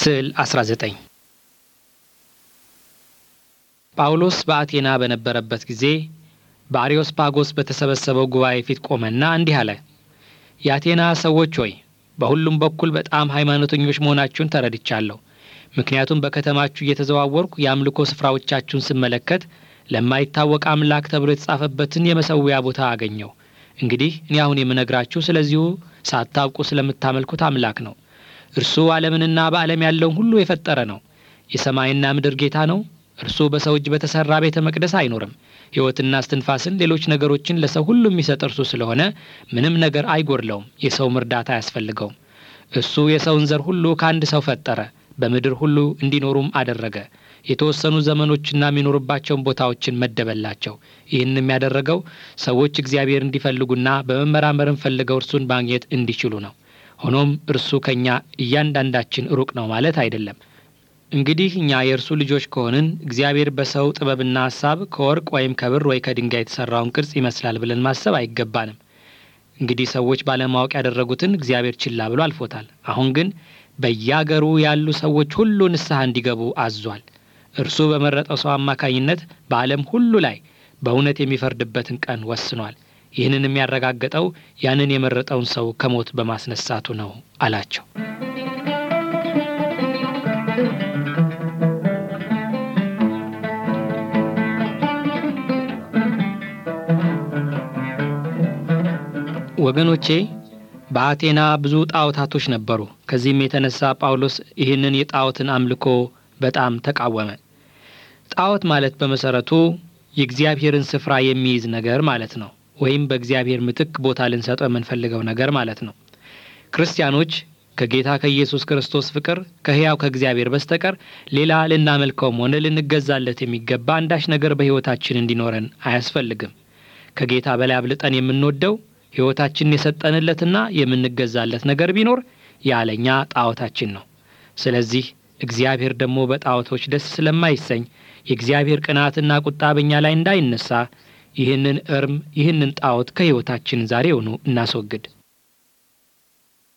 ስዕል 19 ጳውሎስ በአቴና በነበረበት ጊዜ በአርዮስፓጎስ በተሰበሰበው ጉባኤ ፊት ቆመና እንዲህ አለ። የአቴና ሰዎች ሆይ፣ በሁሉም በኩል በጣም ሃይማኖተኞች መሆናችሁን ተረድቻለሁ። ምክንያቱም በከተማችሁ እየተዘዋወርኩ የአምልኮ ስፍራዎቻችሁን ስመለከት ለማይታወቅ አምላክ ተብሎ የተጻፈበትን የመሠዊያ ቦታ አገኘሁ። እንግዲህ እኔ አሁን የምነግራችሁ ስለዚሁ ሳታውቁ ስለምታመልኩት አምላክ ነው። እርሱ ዓለምንና በዓለም ያለውን ሁሉ የፈጠረ ነው። የሰማይና ምድር ጌታ ነው። እርሱ በሰው እጅ በተሰራ ቤተ መቅደስ አይኖርም። ሕይወትና እስትንፋስን ሌሎች ነገሮችን ለሰው ሁሉ የሚሰጥ እርሱ ስለሆነ ምንም ነገር አይጎድለውም፣ የሰውም እርዳታ አያስፈልገውም። እሱ የሰውን ዘር ሁሉ ከአንድ ሰው ፈጠረ፣ በምድር ሁሉ እንዲኖሩም አደረገ። የተወሰኑ ዘመኖችና የሚኖሩባቸውን ቦታዎችን መደበላቸው። ይህንም ያደረገው ሰዎች እግዚአብሔር እንዲፈልጉና በመመራመርም ፈልገው እርሱን ማግኘት እንዲችሉ ነው። ሆኖም እርሱ ከኛ እያንዳንዳችን ሩቅ ነው ማለት አይደለም። እንግዲህ እኛ የእርሱ ልጆች ከሆንን እግዚአብሔር በሰው ጥበብና ሐሳብ ከወርቅ ወይም ከብር ወይ ከድንጋይ የተሰራውን ቅርጽ ይመስላል ብለን ማሰብ አይገባንም። እንግዲህ ሰዎች ባለማወቅ ያደረጉትን እግዚአብሔር ችላ ብሎ አልፎታል። አሁን ግን በየአገሩ ያሉ ሰዎች ሁሉ ንስሐ እንዲገቡ አዟል። እርሱ በመረጠው ሰው አማካኝነት በዓለም ሁሉ ላይ በእውነት የሚፈርድበትን ቀን ወስኗል። ይህንን የሚያረጋግጠው ያንን የመረጠውን ሰው ከሞት በማስነሳቱ ነው አላቸው። ወገኖቼ፣ በአቴና ብዙ ጣዖታቶች ነበሩ። ከዚህም የተነሳ ጳውሎስ ይህንን የጣዖትን አምልኮ በጣም ተቃወመ። ጣዖት ማለት በመሰረቱ የእግዚአብሔርን ስፍራ የሚይዝ ነገር ማለት ነው፣ ወይም በእግዚአብሔር ምትክ ቦታ ልንሰጠው የምንፈልገው ነገር ማለት ነው። ክርስቲያኖች ከጌታ ከኢየሱስ ክርስቶስ ፍቅር ከሕያው ከእግዚአብሔር በስተቀር ሌላ ልናመልከውም ሆነ ልንገዛለት የሚገባ አንዳች ነገር በሕይወታችን እንዲኖረን አያስፈልግም። ከጌታ በላይ አብልጠን የምንወደው ሕይወታችንን የሰጠንለትና የምንገዛለት ነገር ቢኖር ያለኛ ጣዖታችን ነው። ስለዚህ እግዚአብሔር ደግሞ በጣዖቶች ደስ ስለማይሰኝ የእግዚአብሔር ቅናትና ቁጣ በእኛ ላይ እንዳይነሳ ይህንን ጣዖት ከሕይወታችን ዛሬውኑ እናስወግድ።